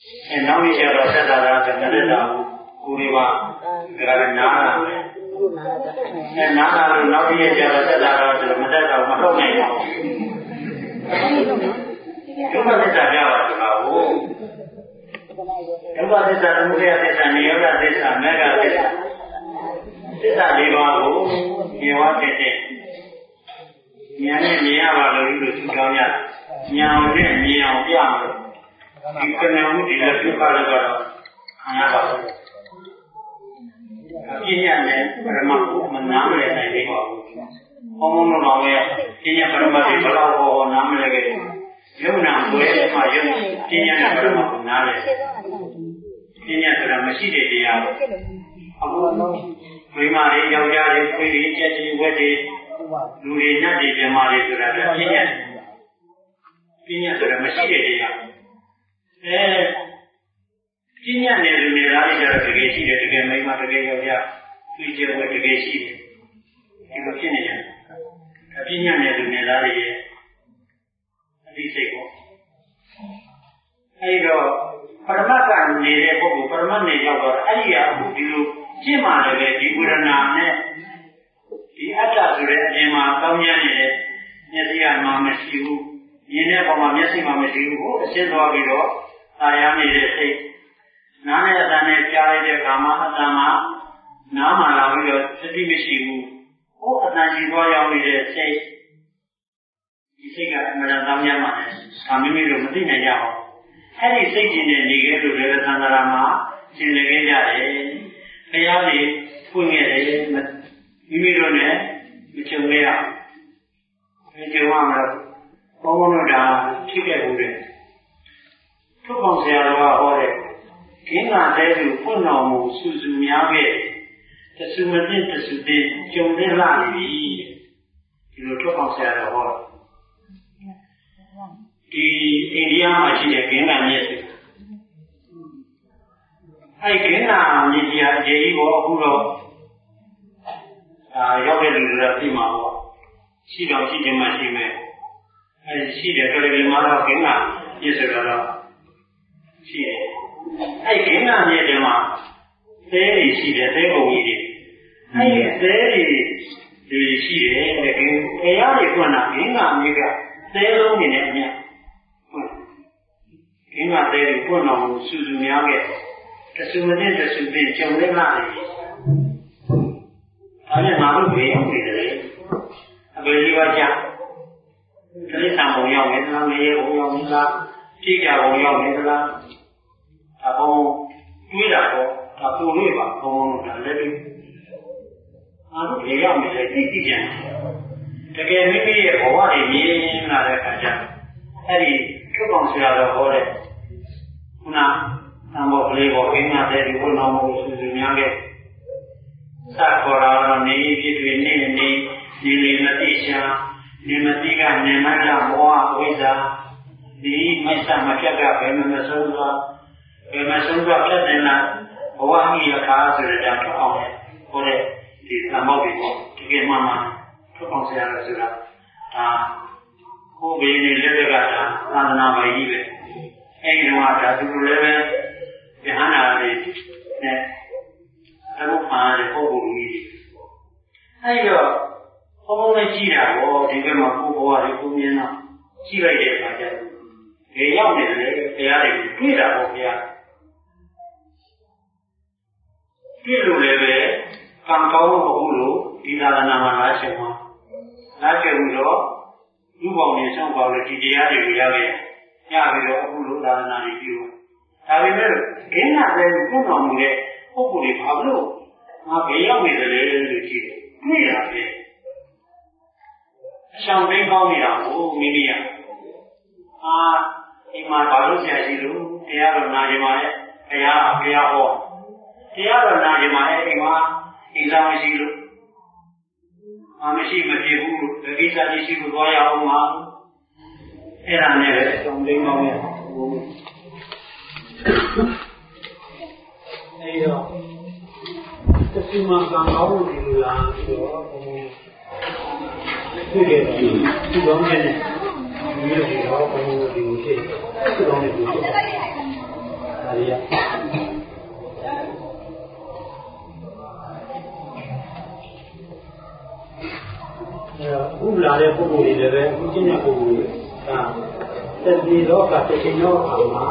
And now we share the Sada Kuriva, Nana, and Nana, now we share the Sada, the Madata, Matone. You must have Java. You must have Muria, and Yoga, this, and Mega, this is a Livago, you want it. Yan Yava, you Gaya, Yan, Yan, you can now be a few colors. Kenya, Ramaku, Manamre, and I think. Homo, Kenya, Paramati, Palao, Namre, Yuna, Mayan, Kenya, Paramaku, Nale, Kenya, Paramasi, Primari, Yawari, Puri, Jetty, Wetty, Lurina, Jamari, Kenya, Kenya, Paramasi. Kenya never made a regation again, make my reggae, future with regation. You look in it. Kenya never made a reggae. At least I go. Paramaka needed a book, permanent over Alia, who do Jima, the Gurana, the Atta, Jima, Kamyan, Yasia, Mamma, you, Yena, Messi, Mamma, you, Silva, I am a Nana Dane Jari Kama Dama Nama Lavio City Mishimu. Oh, Najiboya with a say, you think Madame Yamanes, Camino Medina Yao. Had he said in the Niger to River Sandarama, Sinegaya, Ayali, Pungere, Mirone, Michumea, Michumama, Omonoda, Chicago. To consider our Kinga Dedu, Puno, Suzumiabe, the Sumatin, the Sudin, Jomela, you know, to consider our the India machine again and yes. I can Nidia Jerigo, Huro, Yogel Rima, she don't see the machine. I see the very mother of Kinga, yes, I cannot hear them out. There is she that they go with it. I there is she again. They are the one of Inga, they don't in it. Inga, they put on Suzumiaga. The Sumatin, the Sudin, Jomela. I am not going with it. I believe I can. There is some young and some young, Tika, young, Apo, Miracle, Apo Riva, Home, and living. I don't hear me say, Titian. Again, maybe a Hawaii meeting, not a Kaja. Eddie, took on the Hore. Una, number of labor, in that they will not move to the Yange. Sakura, between Nili, Natisha, Nimatiga, Nemala, Moa, Wiza, the Mesa Macaga, and the Sosa. When my son got less than that, one year car to the doctor on it, for the Samobi to get Mamma to consider that. Who being in Libera, and now by even. Ain't water to live behind the I will find a whole meeting. I go, only Gina or the Gama who are the Kumina, she rated like that. A young lady, they are a good of ya. Pilule, Kampao Hulu, Dinana Lashema. Lashema, you won't be some of the TDR, Yavio Hulu, Dana review. I remember, Gena then put on me, hopefully Pablo. Not a young with a little kid. Mira, something called me out, oh, Minia. In my Balu Jazilu, they are Najima, they are all. The other Najima, Examizilu. Amashi Matibu, the Visa Nishibu Goya Oma, and I never something on it. The Sima Gangau, you are you don't get it. You don't ရီယာဥပလာတဲ့ပုဂ္ဂိုလ်တွေလည်းပဲဥကျင့်တဲ့ပုဂ္ဂိုလ်တွေကတတိလောကတတိယောအာမှာ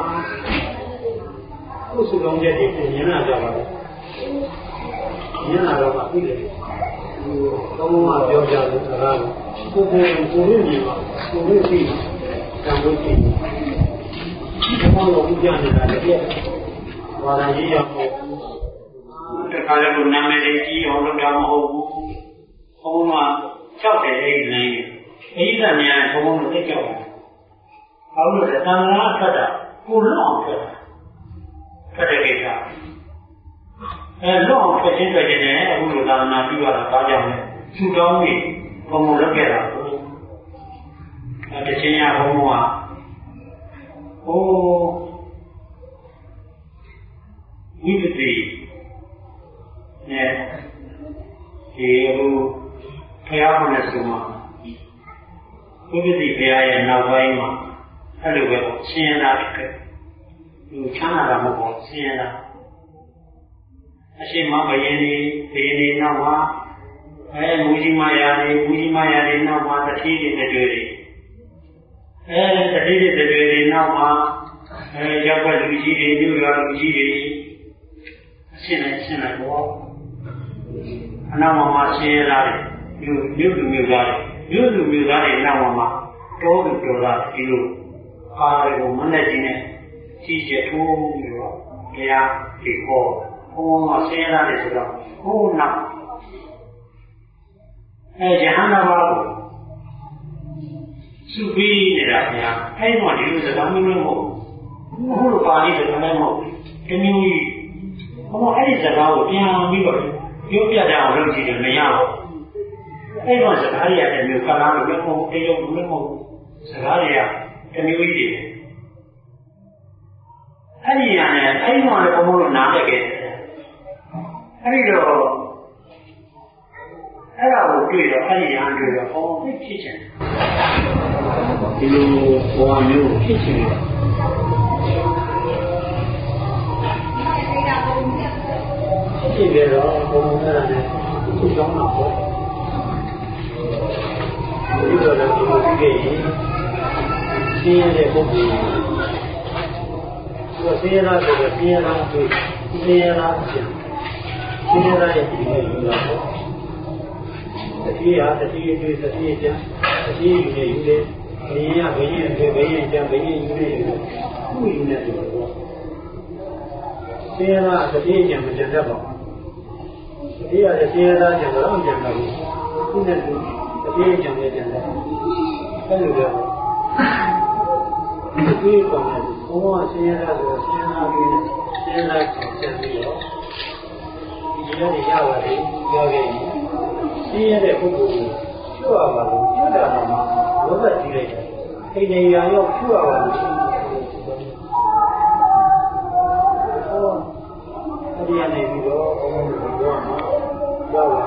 ကိုယ်စုလုံးချက်တွေပြင်ရကြပါလေညနာတော့မှပြီးတယ်ကောင်းကောင်းပြောကြလို့စကားကိုကိုယ်ကိုယ်မြင်ပါကိုယ်သိတန်ဖို့ရှိဒီဘောလုံးဥကြနေတာလည်းဝါရရေးရဖို့တခါလည်းကိုနာမည်ကြီးအောင်လုပ်တာမဟုတ်ဘူးဘုံမှာကြောက်တယ်အဲ့ဒီအဲ့ဒီနေရာဘုံဘုံကိုသိကြောက်တယ်ဘာလို့လဲသံဃာထွက်တာကိုလွတ်အောင်ထွက်တာထွက်တဲ့ကိစ္စလွတ်အောင်ထွက်ခြင်းတွေ့တယ်အခုလိုသာနာပြုရတာဘာကြောင့်လဲသူ့တော်ကြီးဘုံဘုံလုပ်ခဲ့တာတခြင်းရဘုံဘုံကဝိပတိနဲ့ဒီအခုဘုရားကလည်းဆိုမှာဝိပတိဘုရားရဲ့နောက်ပိုင်းမှာအဲ့လိုပဲဆင်းရဲတာဖြစ်ခဲ့ဒီချမ်းသာတာမဟုတ်ဘူးဆင်းရဲတာအရှိမဘယင်းဒီနောက်မှာမူကြီးမယာတွေနောက်မှာတတိတွေတွေတတိတွေနောက်မှာရောက်တဲ့လူကြီးတွေမြို့ရွာလူကြီးတွေအရှင်းလိုက်ပေါ့အနောက်မှာဆင်းရဲတာမြို့လူမျိုးသားတွေနောက်မှာတောသူတော်သားဒီလိုအားတွေကိုမနဲ့ကြီးနဲ့ကြီးကျယ်ထိုးပြီးတော့တရားဒီခေါ်ဘုံမှာဆင်းရဲတာတွေဆိုတော့ဟိုးနောက်ယဟန္တာဘာကိုစုပြီးနေတာဗျာအဲ့တော့ဒီလိုစကားမျိုးမဟုတ်ဘူးပါဠိစကားလည်းမဟုတ်ဘူးတမျိုးကြီးဘုံအဲ့ဒီစကားကိုပြန်ပြီးတော့ပြောပြကြအောင်လုပ်ကြည့်တယ်မရဘူးအဲ့တော့စကားရတဲ့မျိုးကလားလို့ပြောဖို့တရုပ်လို့မဟုတ်စကားတွေကတမျိုးကြီးတွေအဲ့ဒီရနဲ့အဲ့ဒီမှလည်းဘုံဘုံလို့နားတက်ခဲ့တယ်အဲ့ဒီတော့အဲ့ဒါကိုတွေ့တော့အဲ့ဒီရန်တွေ့တော့ဟောသိဖြစ်ချင်ဒီလိုဘဝမျိုးဖြစ်ချင်တယ်ဖြစ်ကြတော့ဘုံဘုံအဲ့ဒါနဲ့သူ့ကြောင်းတော့ပေါ့ဒီလိုလည်းဒီလိုဖြစ်ရင်ရှင်းရတဲ့ပုဂ္ဂိုလ်ကိုရှင်းရတာဆိုတော့ရှင်းရတာဆိုရှင်းရတာရှင်းရတဲ့ဒီလိုယူတာပေါ့တတိယတတိယတွေ့တတိယကျန်တတိယယူနေယူတယ်ဘယင်းကဘယင်းတွေဘယင်းကျန်ဘယင်းယူနေယူခုယူနေတယ်ပေါ့ရှင်းရတာတတိယကျန်မကျန်တတ်ပါဘူးတတိယရှင်းရတာကျန်တော့ကျန်တော့ခုနဲ့သူတတိယကျန်တယ်ကျန်တယ်အဲ့လိုပဲဒီကောင်ကဘုံကဆင်းရဲတာဆိုဆင်းရဲပြီးဆင်းရဲကိုဆက်ပြီးတော့ဒီလိုနေရပါတယ်ပြောခဲ့ရင်ဆင်းရဲတဲ့ပုဂ္ဂိုလ်ကိုဖြုတ်ရပါလို့ဖြုတ်တာမှလောဘကြီးလိုက်တယ်အိမ်နေရာရောက်ဖြုတ်ရပါလို့အဲဒီကနေပြီးတော့ဘုံကိုပြောမှာရောက်လာ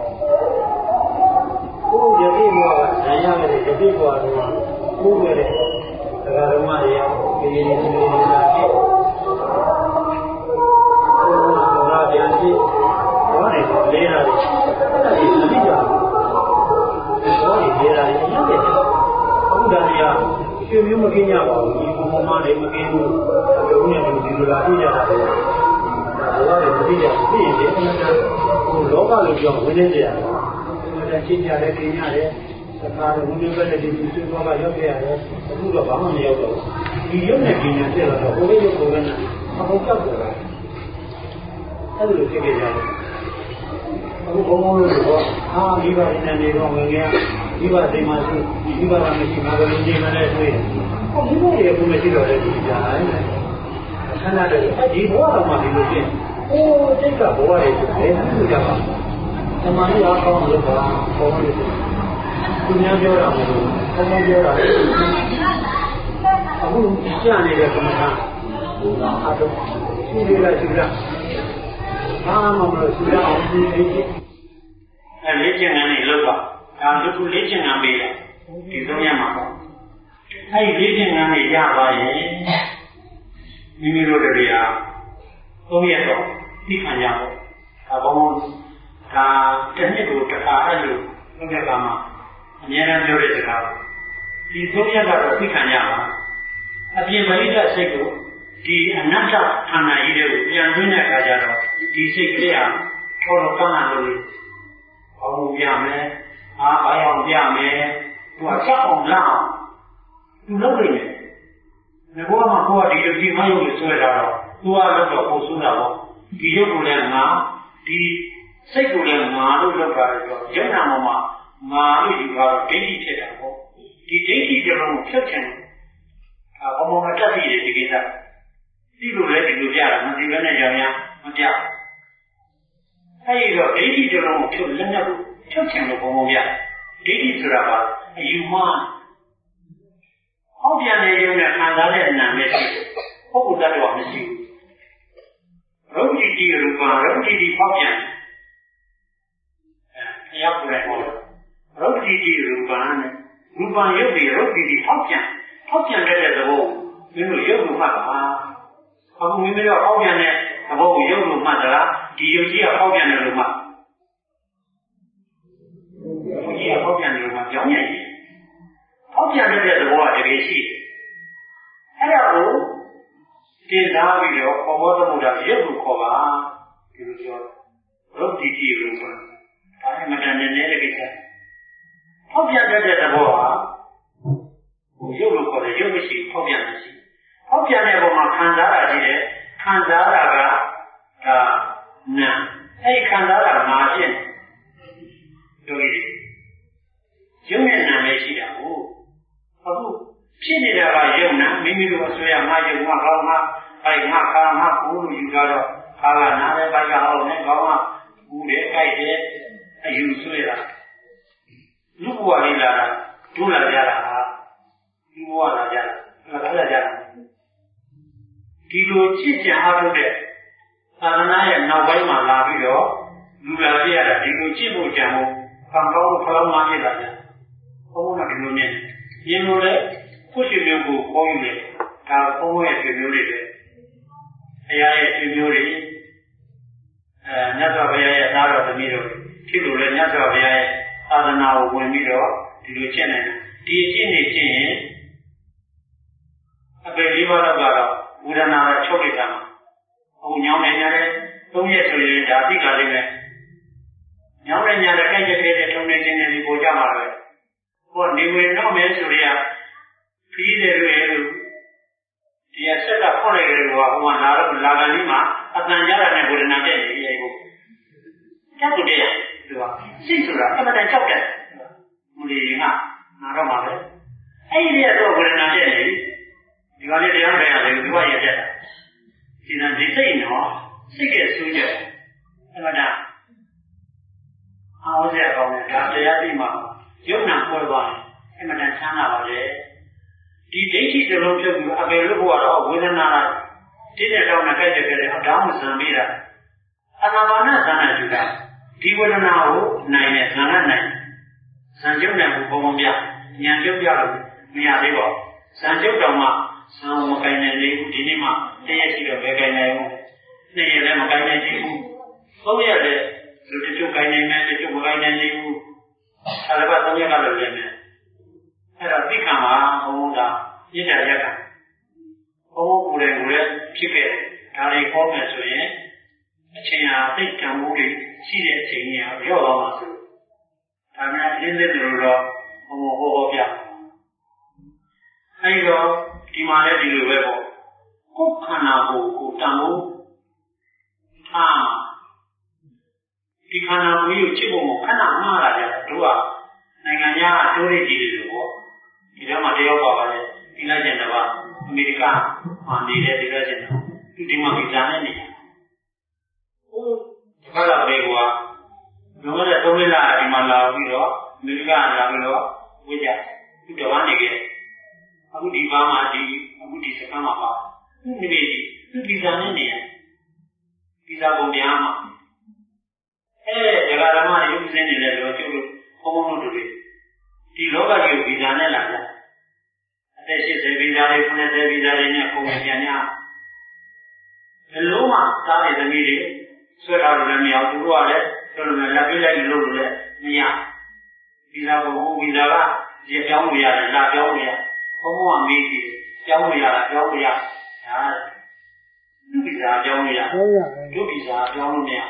ကိုယ်ရည်ဘောကဇာရခဲ့တဲ့ရည်ဘောကတော့ကိုယ်ရဲ့တရားဓမ္မတွေရောဒီလိုမျိုးနေတာဖြစ်ဘုရားပြန်ကြည့်ဘာလဲလေးတာတွေအဲ့ဒီမပြီးကြဘူးဘောတွေလေးတာတွေအရင်ကအခုဒါတွေကရွှေမျိုးမကင်းကြပါဘူးဒီဘုံမလေးမကင်းဘူးအပြုံးနဲ့ဒီလိုလာပြကြတာတွေဒါတွေမပြီးကြဘူးပြီးရင်ဒီအမှန်တဟိုလောကလိုပြောဝင်နေကြရတယ်ဒါချင်းကြတယ်กินရတယ်သခါတော့ဘုရားပဲဒီသူစွာကရောက်ခဲ့ရတယ်အခုတော့ဘာမှမရောက်တော့ဒီရုပ်နဲ့ပညာဖြစ်လာတော့ဘုရားရုပ်ကိုလည်းအကုန်ကြောက်တယ်အဲ့လိုဖြစ်ခဲ့ကြတယ်အခုဘုံဘုံလို့တော့မိဘရင်းနေတော့ဝင်ခဲ့မိဘစိတ်မှရှိမိဘကမရှိငါကလည်းဒီမနဲ့တွေ့ဟောမိဘရဲ့ဘုံမရှိတော့လည်းဒီကြားတယ်အခဏတည်းဒီဘဝတော့မှဒီလိုဖြစ်အိုးတိတ်ကဘဝရဲ့ဆိုတယ်အဲ့လိုကြပါသမာဓိအားကောင်းလို့ပါဘုံလို့သူများပြောတာမဟုတ်ဘူး။ဘုံပြောတာလေ။အခုကြားနေတဲ့ကမ္ဘာဘုရားအားထုတ်ရှိသေးလားရှိလား။ဘာမှမလို့ရှိရအောင်ဒီလေ့ကျင့်ငန်းလေးလုပ်ပါ။ဒါလူခုလေ့ကျင့်ငန်းပေးတာ။ဒီသုံးရမှာပေါ့။အဲဒီလေ့ကျင့်ငန်းလေးရပါရင်မိမိတို့တွေကသုံးရတော့သိခံကြပေါ့ဒါဘုံဒါတစ်နှစ်ကိုတစ်ခါအဲ့လိုလုပ်တဲ့အခါမှာအများအားပြောတဲ့စကားဒီသုံးရကတော့သိခံကြပါအပြင်ပရိသတ်စိတ်ကိုဒီအနတ္တဌာနကြီးတွေကိုပြန်သွင်းတဲ့အခါကျတော့ဒီစိတ်ကလေးဟာထော်တော်ကောင်းလာလို့ဘောင်းပြမယ်အားအောင်ပြမယ်သူကချက်အောင်လာသူလုပ်နေတယ်ငါကမှကိုယ်ကဒီလိုဒီမယုံလို့ဆွဲတာတော့သူကလုပ်တော့ပုံစိုးတာပေါ့ဒီရုပ်ကိုလည်းငါဒီစိတ်ကိုလည်းငါလို့လုပ်တာတော့ယုံနာမှာငါလို့ယူတာဒိဋ္ဌိဖြစ်တာပေါ့ဒီဒိဋ္ဌိကြလုံးကိုဖြတ်ချင်တယ်ဘုံဘုံတက်စီတယ်ဒီကိစ္စဒီလိုလည်းဒီလိုပြတာမသိဘဲနဲ့ရောင်ရမပြအဲဒီတော့ဒိဋ္ဌိကြလုံးကိုဖြတ်လက်နဲ့ဖြတ်ချင်လို့ဘုံဘုံပြဒိဋ္ဌိဆိုတာကအယူမှားဟောပြန်နေရုံနဲ့ခံစားတဲ့နာမည်ရှိပုဂ္ဂိုလ်တ attva မရှိဘူးရုပ်တိတိရူပရုပ်တိတိပေါက်ပြန်ဘုရားကိုယ်တိုင်ဟောရုပ်တိတိရူပနဲ့ရူပရုပ်တိရုပ်တိတိပေါက်ပြန်တဲ့သဘောမင်းတို့ရုပ်လို့မှတ်ပါအခုမင်းတို့ပေါက်ပြန်တဲ့သဘောကိုရုပ်လို့မှတ်သလားဒီရုပ်ကြီးကပေါက်ပြန်တယ်လို့မှတ်ရုပ်ကြီးကပေါက်ပြန်တယ်လို့မှတ်ကြောင်းရည်ပေါက်ပြန်တဲ့သဘောကတကယ်ရှိတယ်အဲ့ဒါကိုတင်စားပြီးတော့ဘောဘောသမုဒ္ဒရုပ်ကိုခေါ်ပါဒီလိုပြောရုပ်တိတိရူပဒါနဲ့မတန်နေတဲ့ကိစ္စပေါက်ပြန်တဲ့သဘောဟာရုပ်လို့ခေါ်တယ်ရုပ်မရှိပေါက်ပြန်မရှိပေါက်ပြန်တဲ့ပုံမှာခံစားရရှိတယ်ခံစားရကဒါနာအဲ့ခံစားရမှာဖြစ်တို့ရုပ်နဲ့နာမရှိတာဟုတ်အခုဖြစ်နေတာကယုံနာမိမိတို့အဆွေရငါယုံငါကောင်းငါဘိုင်ငါခါငါကိုလို့ယူတာတော့ခါကနားလည်းဘိုက်ကအောင်နဲ့ကောင်းကဘူးတယ်ကြိုက်တယ်အယူဆွေတာလူဘဝလေးလာတာဒုလာကြတာလူဘဝလာကြတာဒါလာကြတာဒီလိုချစ်ကြံအားထုတ်တဲ့သာသနာရဲ့နောက်ပိုင်းမှာလာပြီးတော့လူလာပြရတာဒီလိုချစ်ဖို့ကြံဖို့ကံကောင်းလို့ဖလောင်းမှဖြစ်လာကြဘုံဘုံကဒီလိုနဲ့ရင်လိုတဲ့ခုရှိမျိုးကိုပေါင်းယူတယ်ဒါဘုံဘုံရဲ့ဆွေမျိုးတွေပဲအရာရဲ့ဆွေမျိုးတွေမြတ်စွာဘုရားရဲ့သားတော်သမီးတို့ဖြစ်လို့လည်းမြတ်စွာဘုရားရဲ့သာသနာကိုဝင်ပြီးတော့ဒီလိုကျင့်နေတယ်ဒီကျင့်နေခြင်းရင်အပေလေးပါးတော့ကတော့ဝေဒနာနဲ့ချုပ်လိုက်တာမှာဟိုညောင်းနေကြတယ်၃ရက်ဆိုရင်ဒါသိကြလိမ့်မယ်ညောင်းနေကြတဲ့ကြိုက်ကြတဲ့ထုံနေခြင်းတွေပေါ်ကြမှာပဲဟောနေဝင်တော့မယ်ဆိုရဖီးတယ်လို့ရဲ့လို့ဒီအဆက်ကဖွင့်လိုက်တယ်လို့ဟိုမှာလာတော့လာကန်လေးမှာအတန်ကြတာနဲ့ဝေဒနာတဲ့နေရဲ့ကိုကြောက်တယ်သူကစိတ်ဆိုတာအမှန်တန်ကြောက်တယ်မူလီကငါတော့မှာပဲအဲ့ဒီတော့ဝေဒနာတဲ့နေဒီကနေ့တရားထိုင်ရတယ်သူကရတဲ့ဒီနံဒီစိတ်နော်စိတ်ကဆူးကြအမှန်တန်အားစရာကောင်းတယ်ဒါတရားသိမှာယုံနာပွဲသွားတယ်အမှန်တန်ချမ်းသာပါလေဒီဒိဋ္ဌိတလုံးပြုတ်ပြီးအပေလို့ဘုရားဝေဒနာတိတဲ့တောင်းနဲ့ကြိုက်တယ်အတောင်းစံပြီးတာအနာပါနသနာယူတာဒီဝေဒနာကိုနိုင်တဲ့ဇာတ်နိုင်ဇံကျုပ်နဲ့ဘုံဘုံပြဉာဏ်ကျုပ်ပြလို့မရသေးပါဘူးဇံကျုပ်တော်မှာဇံမကိုင်းနေသေးဘူးဒီနေ့မှတရက်ရှိတော့ပဲကိုင်းနေဘူးနေ့ရက်လည်းမကိုင်းနိုင်သေးဘူးသုံးရက်လည်းလူတချို့ကိုင်းနေမယ်တချို့မကိုင်းနိုင်သေးဘူးအဲ့ဒါကသုံးရက်ကတော့လည်းမယ်အဲ့တော့သိခံမှာဘုံဘုံကပြည့်တယ်ရက်ကဘုံဘုံကိုယ်လည်းဖြစ်ခဲ့ဒါတွေဟောမယ်ဆိုရင်အချိန်ဟာသိတံမှုတွေရှိတဲ့အချိန်ကြီးဟာရော့သွားမှာဆိုဒါမှရင်းသေးတယ်လို့တော့ဘုံဘုံဟောပြအဲဒီတော့ဒီမှာလည်းဒီလိုပဲပေါ့ကိုယ်ခန္ဓာကိုတန်ဖို့ထားဒီခန္ဓာကိုယ်ကိုချစ်ဖို့ခဏမှားလာကြတယ်တို့ကနိုင်ငံခြားတိုးရည်ကြီးတွေလို့ပေါ့ဒီတော့မှတယောက်ပါပါလေဒီလိုက်ကျင်တော့အမေရိကန်မှာနေတဲ့ဒီလိုက်ကျင်တော့ဒီမှာဗီဇာနဲ့နေခါလာပဲကွာလုံးဝတဲ့သုံးလဒီမှာလာပြီးတော့အမေရိကန်လာပြီးတော့ဝေးကြသူတော်နေခဲ့အခုဒီဘာမှအခုဒီစကမ်းမှာပါဒီနေ့သူဗီဇာနဲ့နေဗီဇာကုန်ပြန်မှာဒကာဓမ္မရုပ်စင်းနေတယ်လို့ကျုပ်တို့ဘုံဘုံတို့တွေဒီလောကကြီးကိုဗီဇာနဲ့လာကြအသက်80ဗီဇာတွေ90ဗီဇာတွေနဲ့ပုံပြန်ရလုံးမသားတဲ့သမီးတွေဆွဲထားလို့လည်းမရဘူးသူတို့ကလည်းပြောလို့လည်းလက်ပြလိုက်လို့လည်းမရဗီဇာကိုဟိုဗီဇာကရေပြောင်းလို့ရတယ်လာပြောင်းလို့ရဘုံဘုံကမေးကြည့်ပြောင်းလို့ရတာပြောင်းလို့ရဒါသူဗီဇာပြောင်းလို့ရသူဗီဇာပြောင်းလို့မရ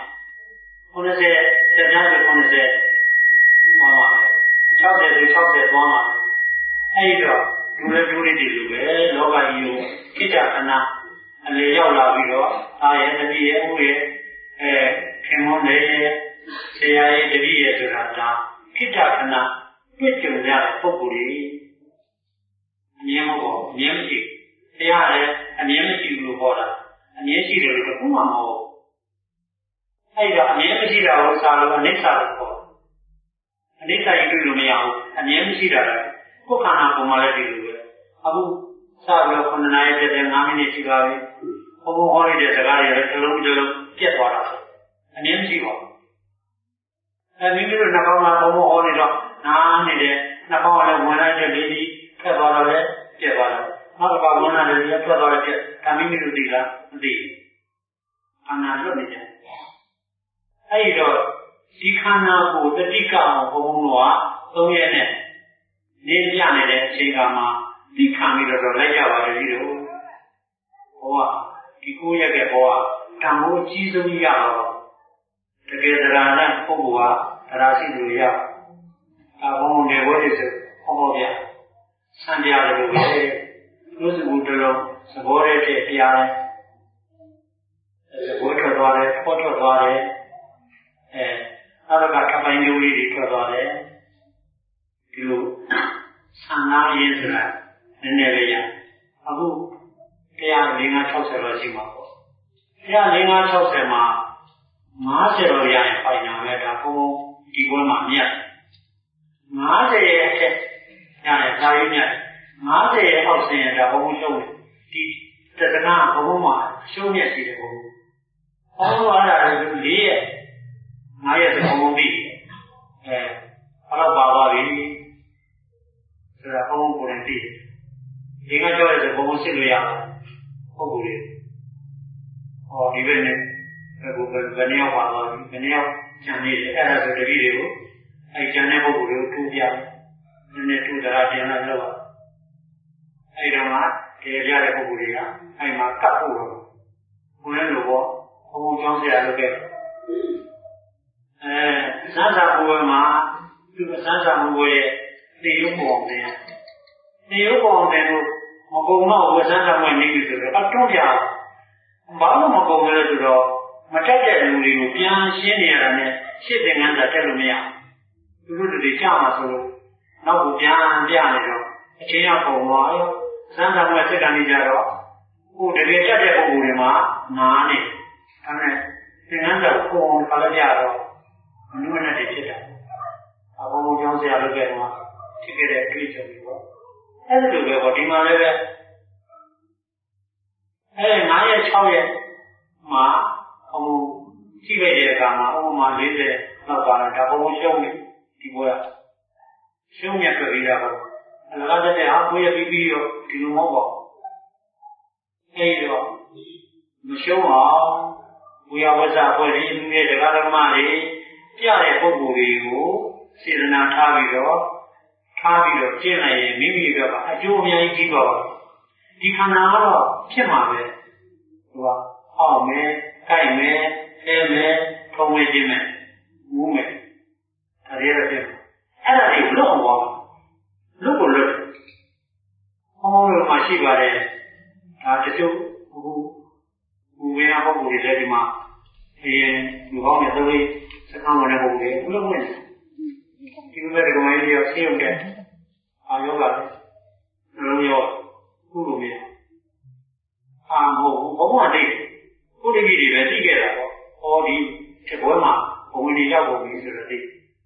90တက်ကြတယ်90သွားပါမယ်60ဆို60သွားပါမယ်အဲ့တော့ဒူလေးတွေလိုပဲလောကကြီးကိုခိတ္တခဏအလေရောက်လာပြီးတော့အားရဲ့တတိရဲ့ဥရဲ့ခင်မွန်းလေးဆရာရဲ့တတိရဲ့ဆိုတာဒါခိတ္တခဏတွေ့ကြုံရတဲ့ပုဂ္ဂိုလ်တွေအမြင်မဟုတ်အမြင်မရှိဆရာလည်းအမြင်မရှိဘူးလို့ဟောတာအမြင်ရှိတယ်လို့ဘုမှမဟုတ်အဲ့တော့အမြင်မရှိတာကိုစာလို့အနိစ္စလို့ခေါ်အနိစ္စကြီးတွေ့လို့မရဘူးအမြင်မရှိတာလည်းကိုယ်ခန္ဓာပုံမှန်လည်းဒီလိုပဲအခုစပြီးတော့9 နာရီတည်း5မိနစ်ရှိပါပြီဘုံဘုံဟောနေတဲ့စကားတွေလည်းတစ်လုံးတစ်လုံးပြတ်သွားတာအမြင်မရှိပါဘူးမိမိတို့နှာခေါင်းမှာဘုံဘုံဟောနေတော့နားနေတဲ့နှာခေါင်းကလည်းဝင်လိုက်တဲ့လေးကြီးဖက်သွားတော့လည်းပြတ်သွားတယ်နောက်တစ်ခါဝင်လာတယ်လည်းပြတ်သွားတယ်ပြတ်ဒါမိမိတို့သိလားမသိဘူးခန္ဓာလွတ်နေတယ်အဲ့တော့ဒီခန္ဓာကိုတတိကအောင်ဘုံဘုံတော့3ရက်နဲ့နေပြနေတဲ့အချိန်ကမှသိခံပြီးတော့လိုက်ကြပါလေဒီလိုဘဝဒီ9ရက်ကဘဝတန်ဖိုးအကြီးဆုံးရတော့တကယ်တရားနဲ့ပုဂ္ဂိုလ်ကတရားရှိလို့ရအဘုံတွေဘဝတွေဆိုဟောပြဆံပြတယ်လို့ပဲလူစုဘူးတလုံးသဘောရဲ့တရားနဲ့သဘောထွက်သွားတယ်ပေါ်ထွက်သွားတယ်နောက်ကကပိုင်းမျိုးလေးတွေထွက်သွားတယ်ဒီလိုဆံနာရေးဆိုတာနည်းနည်းလေးရအခုတရား560လောက်ရှိမှာပေါ့တရား560မှာ50လောက်ရရင်ပိုင်နာမဲ့ဒါဘုံဒီဘွဲမှာမြတ်50ရဲ့အထက်ရတယ်ဒါရွေးမြတ်50ရဲ့အောက်ဆင်းရတာဘုံရှုံးတယ်ဒီတက္ကနာဘုံမှာရှုံးမြတ်ရှိတယ်ဘုံအော်အဲ့ဒါလည်း4ရက်5ရက်ဆိုဘုံပြီးအဲ့တော့ပါပါပြီဆိုတာဘုံကိုယ်တိုင်သိတယ်ဒီကကြောက်ရတဲ့ဘုံစစ်လို့ရတယ်ပုဂ္ဂိုလ်တွေဟောဒီဘက်နဲ့ဘယ်နှယောက်ပါသွားပြီဘယ်နှယောက်ကျန်နေတယ်အဲ့ဒါဆိုတပည့်တွေကိုအဲ့ကျန်တဲ့ပုဂ္ဂိုလ်တွေကိုထူပြနည်းနည်းထူတာတင်လာလို့အဲ့တော့မှတည်ရတဲ့ပုဂ္ဂိုလ်တွေကအဲ့မှာကပ်ဖို့တော့ဘုန်းကြီးတို့ဘောဘုံကြောင်းဆရာလုပ်ခဲ့စမ်းစာဘုရားမှာသူစမ်းစာဘုရားရဲ့နေရုပ်ပုံတယ်နေရုပ်ပုံတယ်လို့မကုံတော့ဝဆန်းဆောင်ဝင်နေပြီဆိုတော့အတွန်းပြဘာလို့မကုံလဲဆိုတော့မတက်တဲ့လူတွေကိုပြန်ရှင်းနေရတာနဲ့ရှစ်သင်္ကန်းသာတက်လို့မရဘူးသူတို့တွေကြားမှာဆိုလို့နောက်ကိုပြန်ပြနေတော့အချင်းရောက်ပုံသွားရောစမ်းဆောင်ဝင်စက်ကနေကြတော့ဟိုတကယ်တက်တဲ့ပုံတွေမှာနားနေဒါနဲ့သင်္ကန်းသာပုံခါလည်းကြတော့မနှုတ်နဲ့ဖြစ်တာအဘုံကြောင့်ဆရာလုပ်ခဲ့တော့ဖြစ်ခဲ့တဲ့အတွေ့အကြုံတွေပေါ့အဲ့ဒါလိုပဲပေါ့ဒီမှာလည်းပဲ9ရက်6ရက်မှာဟိုကြည့်လိုက်တဲ့အခါမှာဥပမာ40လောက်ပါတော့ဒါဘုံရှုံးနေဒီဘွဲရှုံးရပြပြီးတာပေါ့အလကားတဲ့ဟာကိုရပြီးတော့ဒီလိုမဟုတ်ပါဘူးအဲ့တော့မရှုံးအောင်ဝိယဝဇ္ဇဖွဲ့ပြီးသူရဲ့တရားဓမ္မတွေပြတဲ့ပုဂ္ဂိုလ်တွေကိုစေတနာထားပြီးတော့ကျင့်လိုက်ရင်မိမိတို့ကအကျိုးအများကြီးကြီးပါဒီခန္ဓာကတော့ဖြစ်မှာပဲသူကအောက်မယ်၊ကိုက်မယ်၊အဲမယ်၊ထုံးဝေးခြင်းမယ်၊မူးမယ်ဒါတွေရတဲ့အဲ့ဒါတွေလွတ်အောင်ပါလွတ်ကိုလွတ်ဟောလို့မှရှိပါတယ်ဒါတချို့ဘူဝေနာပုဂ္ဂိုလ်တွေလည်းဒီမှာအရင်လူကောင်းတဲ့သုံးလေးစကားဝင်တဲ့ပုဂ္ဂိုလ်တွေလွတ်ဝင်ဒီလိုပဲဒီကောင်ကြီးရောသိရုံတဲ့အာယောဂလည်းရောခုလိုမျိုးမဟုတ်ဘူးဘုံကနေခုတတိတွေပဲသိခဲ့တာပေါ့ဟောဒီချက်ပွဲမှာဘုံတွေရောက်ပုံပြီဆိုတော့သိ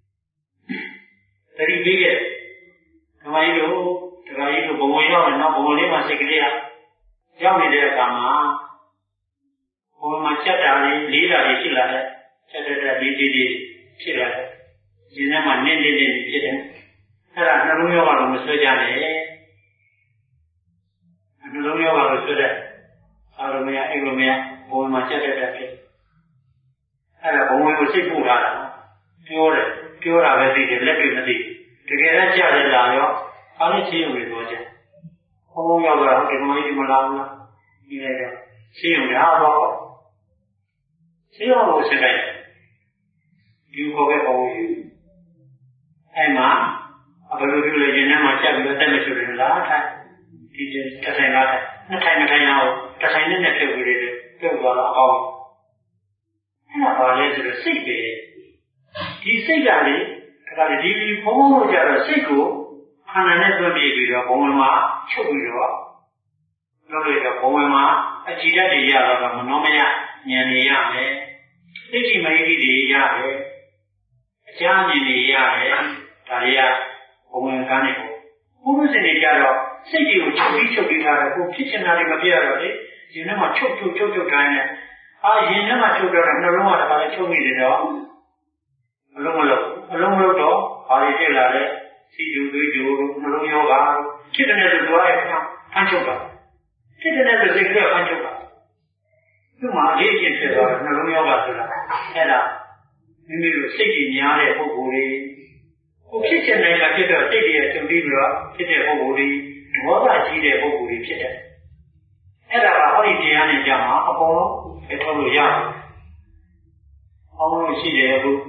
တတိပေးခဲ့ဓမ္မကြီးတို့ဘုံဝင်ရောက်ရင်တော့ဘုံလေးမှာစိတ်ကလေးရောက်နေတဲ့အခါမှာဘုံမှာချက်တာလေးတာတွေဖြစ်လာတယ်ချက်တဲ့လေးဖြစ်လာတယ်ဒီနေ့မှနင်းဖြစ်တယ်အဲ့ဒါနှလုံးရောဂါလို့မဆွဲကြနဲ့နှလုံးရောဂါလို့ဆွဲတဲ့အာရုံမရအိမ်လိုမရဘဘုံမှာချက်တက်ဖြစ်အဲ့ဒါဘုံဝင်ကိုစိတ်ပို့လာတာပြောတာပဲသိတယ်လက်တွေ့မသိတကယ်တော့ကြားရလာရောအားလုံးချင်းဝင်တော့ကြဘုံရောက်တော့ဒီမကြီးမလာဘူးလားဒီလေကချင်းဝင်ရတော့ချင်းအောင်လို့စစ်တိုင်းဒီခေါ်ခဲ့ဘုံအဲ့မှာဘယ်လိုပြုလဲရင်ထဲမှာချက်ပြီးတော့တက်မယ်ဆိုရင်လားထိုင်ဒီတစ်ဆိုင်လားနှစ်ထိုင်မထိုင်ရအောင်တစ်ဆိုင်နဲ့ပြုတ်ပြီးတယ်ပြုတ်သွားတော့အကောင်းအဲ့ဒါပါလေဆိုတော့စိတ်ပဲဒီစိတ်ကလေဒါကဒီဘုံလို့ကြတော့စိတ်ကိုခန္ဓာနဲ့တွဲပြီးပြီးတော့ဘုံမှာချုပ်ပြီးတော့လုပ်လို့တော့ဘုံမှာအကြည်ဓာတ်တွေရတော့မနှောမရဉာဏ်တွေရမယ်သိတိမယိတိတွေရတယ်အကြမ်းဉာဏ်တွေရတယ်ဒါတွေကဘုံဝင်ကန်းနေပေါ့ဘုရုစင်တွေကြတော့စိတ်တွေကိုချုပ်ပြီးထားတယ်ကိုဖြစ်ချင်တာတွေမပြရတော့လေရင်ထဲမှာချုပ်တိုင်းနဲ့ရင်ထဲမှာချုပ်တော့နှလုံးကတခါလဲချုပ်မိတယ်တော့အလုံးမလို့တော့ဘာတွေဖြစ်လာလဲစီကျူသွေးကျူနှလုံးယောဂဖြစ်တဲ့နဲ့ဆိုတော့ဖမ်းချုပ်တာဖြစ်တဲ့နဲ့ဆိုစိတ်ကဖမ်းချုပ်တာသူ့မှာအရေးကြီးဖြစ်သွားတယ်နှလုံးယောဂဆိုတာအဲ့ဒါမိမိတို့စိတ်ကြီးများတဲ့ပုဂ္ဂိုလ်တွေကိုဖြစ်ချင်တယ်ကဖြစ်တော့စိတ်ကြီးချုပ်ပြီးတော့ဖြစ်တဲ့ပုဂ္ဂိုလ်တွေဒေါသကြီးတဲ့ပုဂ္ဂိုလ်တွေဖြစ်တယ်အဲ့ဒါကဟောဒီတရားနဲ့ကြာမှာအကုန်လုံးအထောက်လို့ရတယ်။အောင်လို့ရှိတယ်အခု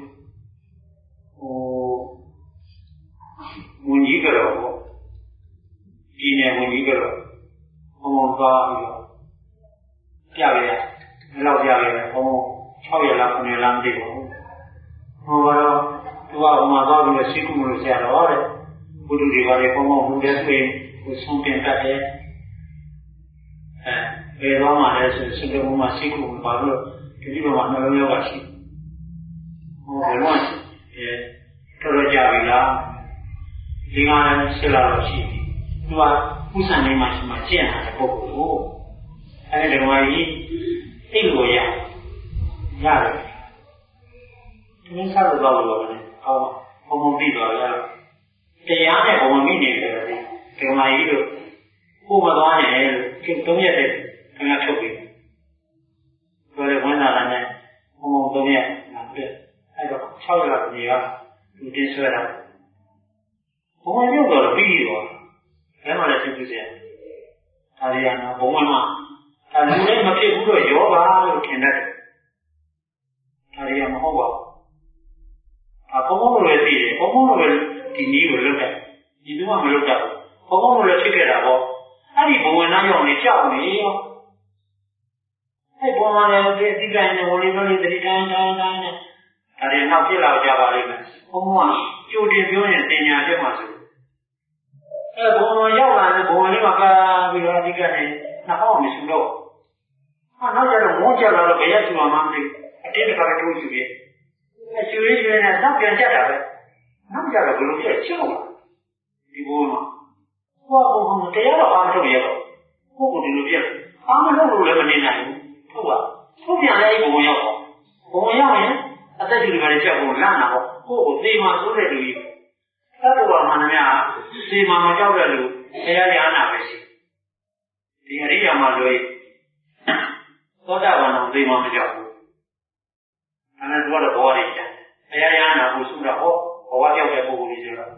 ဝန်ကြီးကတော့ဒီနယ်ဝန်ကြီးကတော့ဘုံသွားပြီးတော့ပြရရဘယ်လောက်ပြရလဲဘုံ6ရက်လား9ရက်လားမသိပါဘူး။ဟောတော့သူကဟိုမှာသွားပြီးတော့ရှိခုမလို့ဆရာတော်တဲ့ဘုဒ္ဓတွေပါလေဘုံဘုံတဲ့ဆွေကိုဆုံးတင်တတ်တယ်ဘယ်တော့မှလည်းဆိုစတဲ့ဘုံမှာရှိခုပါလို့ဒီလိုမှနှလုံးရောဂါရှိဘယ်မှာတော်ကြပြီလားဒီကလည်းဆက်လာတော့ရှိပြီသူကဥစ္စာနေမှရှိမှကျင့်ရတဲ့ပုဂ္ဂိုလ်ကိုအဲဒီဓမ္မကြီးသိလို့ရတယ်ဒီနေ့ဆက်လို့တော့လို့လည်းဟောဘုံဘုံပြီးတော့ရတရားနဲ့ဘုံမိနေတယ်ဒီဓမ္မကြီးတို့ကိုမသွားနဲ့လို့3ရက်တည်းခင်ဗျာထုတ်ပြီးဆိုရယ်ဝန်လာတယ်ဘုံဘုံ3ရက်အဲ့တော့6ရက်ကနေကဒီတင်းဆွဲတာဘုံရုပ်တော့ပြီးတော့ဘယ်မှာလဲသိကြည့်ဒါရီယာဘုံမှာလူလည်းမဖြစ်ဘူးတော့ယောဂလို့ထင်တတ်တယ်ဒါရီယာမဟုတ်ပါဘူးဘုံလိုလည်းသိတယ်ဘုံလိုလည်းဒီနည်းကိုလုပ်တယ်ဒီလိုမှမလုပ်တတ်ဘူးဘုံလိုလည်းဖြစ်ခဲ့တာပေါ့အဲ့ဒီဘုံဝင်နှောင်းရောက်နေကြောက်နေရောအဲ့ဘုံမှာလည်းဒီတိုင်းနဲ့ဝင်လို့ဒီတိုင်းနဲ့ဒါတွေနောက်ပြလာကြပါလိမ့်မယ်ဘုံကကြိုတင်ပြောရင်တင်ညာဖြစ်မှာဆိုအဲ့ဘုံဝင်ရောက်လာတဲ့ဘုံလေးမှာကပြီးတော့ဒီကနေနှစ်ဟောင်းမရှိတော့နောက်ကျတော့မောကြလာတော့ဘယ်ရက်ရှိမှမသိအတင်းတခါတိုးရှိပြီအချွေးရွှေနဲ့နောက်ပြန်ချက်တာပဲနောက်ကျတော့ဘယ်လိုဖြစ်ချောက်လာဒီဘုံမှာဘုံတရားတော့အားမထုတ်ရတော့ဘုံကဒီလိုပြအားမထုတ်လို့လည်းမနေနိုင်ဘူးဟုတ်ပါထုတ်ပြန်လိုက်ဘုံရောက်တော့ဘုံရောက်ရင်အသက်ကြီးတွေကလည်းချက်ဖို့လန့်တာပေါ့ကိုယ်ကိုသေမှဆိုးတဲ့လူကြီးသတ္တဝါမှန်များသေမှမကြောက်တဲ့လူတရားရဟနာပဲရှိဒီအရိယာမှာလွယ်သောတာပန်တော်သေမှမကြောက်ဘူးအဲ့ဒါကတော့ဘောရည်ကျန်တရားရဟနာကိုဆုတာဟောဘဝကြောက်တဲ့ပုဂ္ဂိုလ်ကြီးဆိုတော့